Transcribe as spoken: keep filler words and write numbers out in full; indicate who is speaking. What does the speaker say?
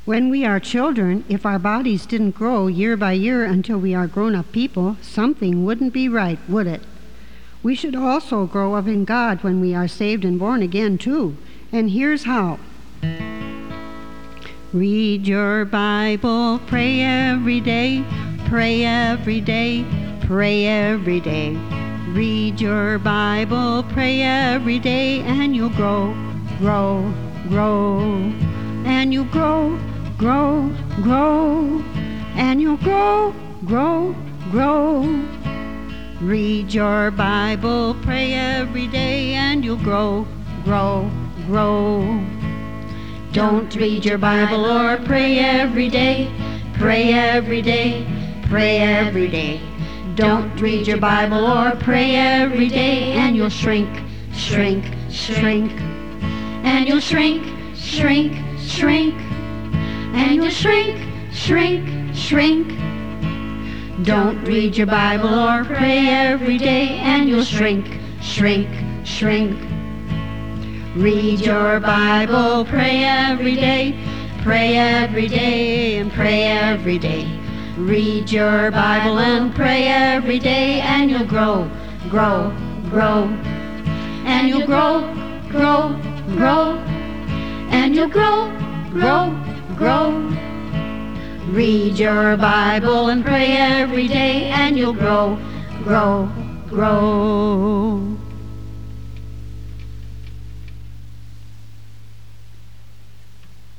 Speaker 1: When we are children, if our bodies didn't grow year by year until we are grown-up people, something wouldn't be right, would it? We should also grow up in God when we are saved and born again, too. And here's how. Read your Bible, pray every day, pray every day, pray every day. Read your Bible, pray every day, and you'll grow, grow, grow. And you'll grow, grow, grow. And you'll grow, grow, grow. Read your Bible, pray every day, and you'll grow, grow, grow. Don't read your Bible or pray every day, pray every day, pray every day. Don't read your Bible or pray every day, and you'll shrink, shrink, shrink. And you'll shrink, shrink, shrink. And you'll shrink, shrink, shrink. Don't read your Bible or pray every day, and you'll shrink, shrink, shrink. Read your Bible, pray every day, pray every day, and pray every day. Read your Bible and pray every day, and you'll grow, grow, grow. And you'll grow, grow, grow. And you'll grow, grow, grow. Read your Bible and pray every day, and you'll grow, grow, grow.